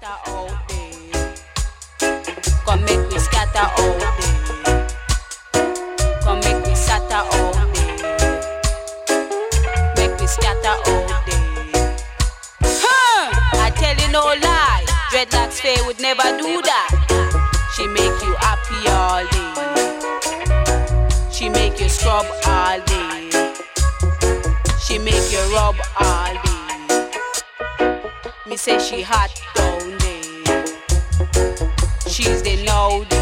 scatter out there. Come make we scatter out there. Come make we scatter out there. Make we scatter out there. I tell you no lie, dreadlocks Faye would never do that. She make you happy all day. She make you scrub all day. She make you rub all day. Me say she hot down there. She's the now